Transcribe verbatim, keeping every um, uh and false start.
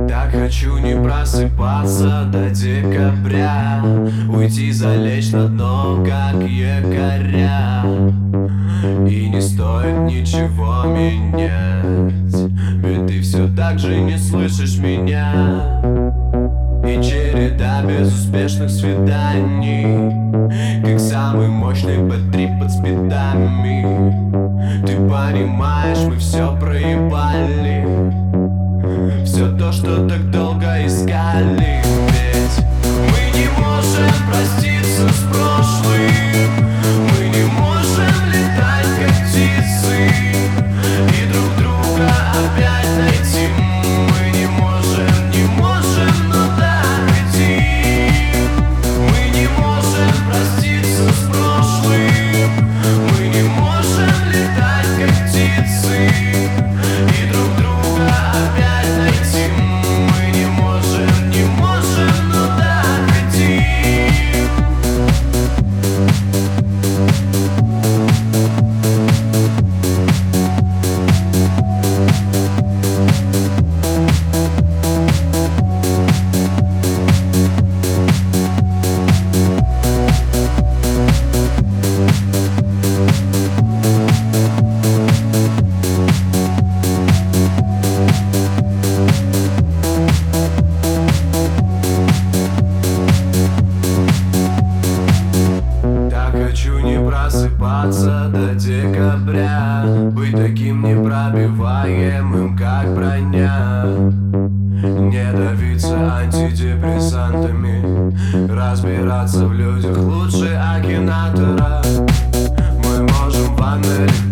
Так хочу не просыпаться до декабря, уйти, залечь на дно, как якоря. И не стоит ничего менять, ведь ты все так же не слышишь меня. И череда безуспешных свиданий, как самый мощный бэ-трип под спидами. Ты понимаешь, мы все проебали, все то, что так долго искали. Ведь мы не можем проститься с прошлым, мы не можем летать как птицы и друг друга опять найти. Мы не можем, не можем, но так хотим. Мы не можем проститься с прошлым, мы не можем летать как птицы и друг друга опять найти. Мы не можем, не можем, но так хотим. Хочу не просыпаться до декабря, быть таким непробиваемым, как броня. Не давиться антидепрессантами, разбираться в людях лучше акинатора. Мы можем в ванной